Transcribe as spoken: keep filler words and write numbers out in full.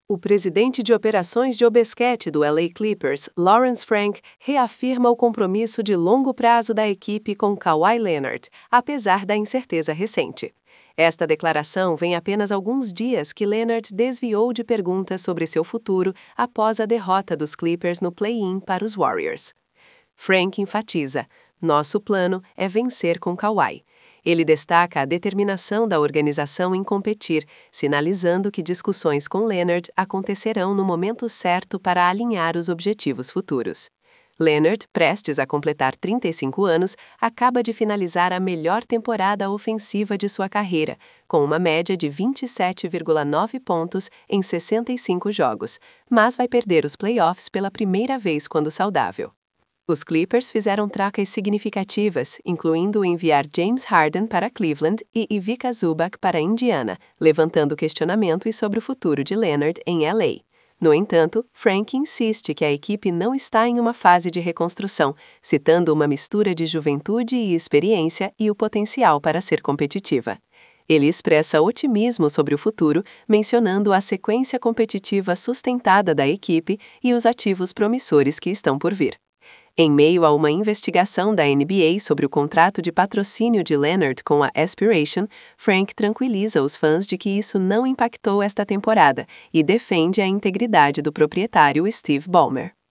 O presidente de operações de basquete do L A Clippers, Lawrence Frank, reafirma o compromisso de longo prazo da equipe com Kawhi Leonard, apesar da incerteza recente. Esta declaração vem apenas alguns dias que Leonard desviou de perguntas sobre seu futuro após a derrota dos Clippers no play-in para os Warriors. Frank enfatiza: "Nosso plano é vencer com Kawhi." Ele destaca a determinação da organização em competir, sinalizando que discussões com Leonard acontecerão no momento certo para alinhar os objetivos futuros. Leonard, prestes a completar trinta e cinco anos, acaba de finalizar a melhor temporada ofensiva de sua carreira, com uma média de vinte e sete vírgula nove pontos em sessenta e cinco jogos, mas vai perder os playoffs pela primeira vez quando saudável. Os Clippers fizeram trocas significativas, incluindo enviar James Harden para Cleveland e Ivica Zubac para Indiana, levantando questionamentos sobre o futuro de Leonard em L A. No entanto, Frank insiste que a equipe não está em uma fase de reconstrução, citando uma mistura de juventude e experiência e o potencial para ser competitiva. Ele expressa otimismo sobre o futuro, mencionando a sequência competitiva sustentada da equipe e os ativos promissores que estão por vir. Em meio a uma investigação da N B A sobre o contrato de patrocínio de Leonard com a Aspiration, Frank tranquiliza os fãs de que isso não impactou esta temporada e defende a integridade do proprietário Steve Ballmer.